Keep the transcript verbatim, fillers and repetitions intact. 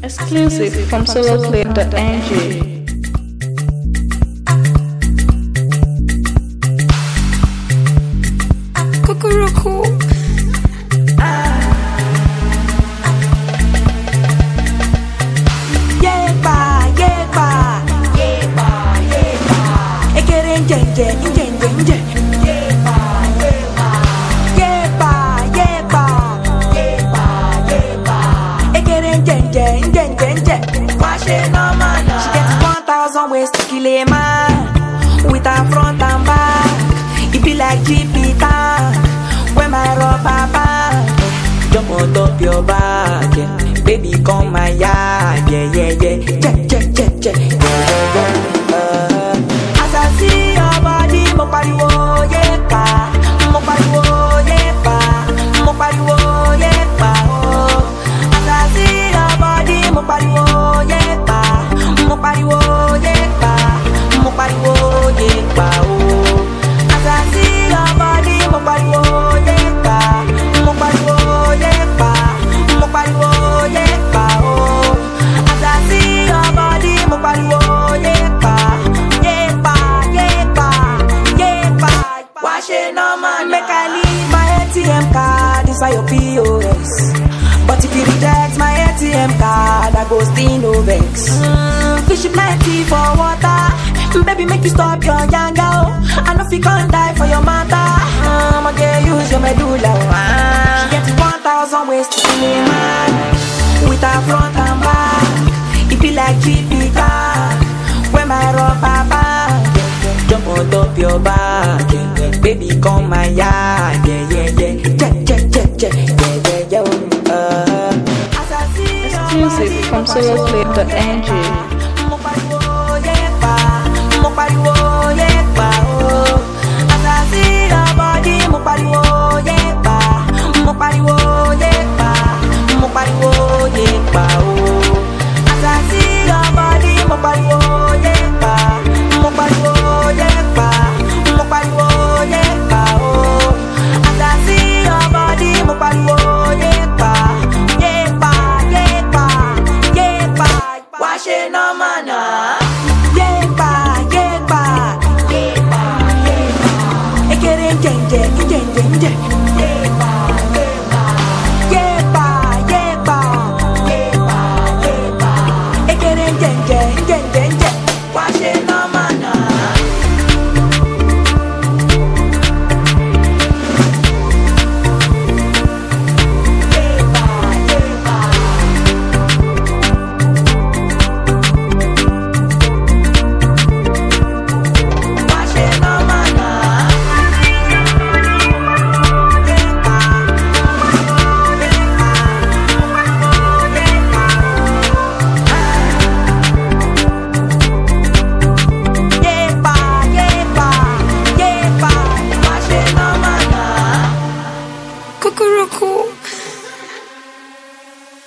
Exclusive from soloclip dot n g. Cuckoo. Ways to kill a man with her front and back. It be like G P tank when my rubber band jump on top your back, yeah. Baby come my yard, yeah yeah yeah. Check check check check, yeah yeah yeah. Uh, as I see your body, mo pariwo yeah pa, mo pariwo yeah pa, mo pariwo yeah pa. Oh, as I see your body, mo pariwo yeah pa, mo pariwo. Make I leave my A T M card inside your P O S. But if you reject my A T M card, I go still no vex. Mm, fish plenty for water. Baby, make you stop your yanga. I know if you can't die for your mother. Um, I get use your medulla. Uh, she gets one thousand ways to kill a man with her front and back. It be like G P tank when my rubber band jump on top your back, yeah. Baby come my yard, yeah yeah yeah. Check check check check, yeah yeah yeah. Uh, Exclusive from soloclip dot n g.